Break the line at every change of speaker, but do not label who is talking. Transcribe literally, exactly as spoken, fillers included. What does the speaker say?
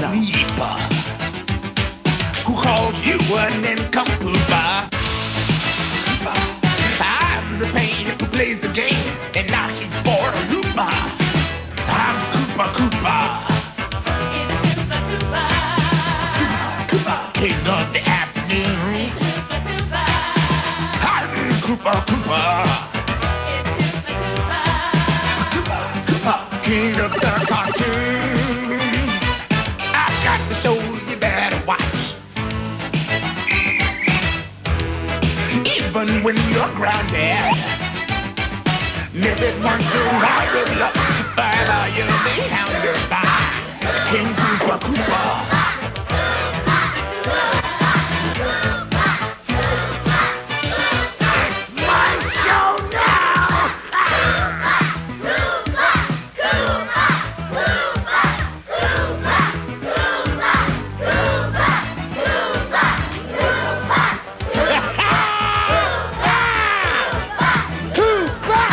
sleep. Who calls you an incomplete? I'm the pain who plays the game, and now she's bored of Lupa. I'm Koopa Koopa. Koopa, king of the afternoon. I'm Koopa Koopa. Koopa Koopa, king of the cartoons. I've got the show you better watch. Even when you're grounded, miss it once you're right, good luck. But you'll be hounded by King Koopa Koopa.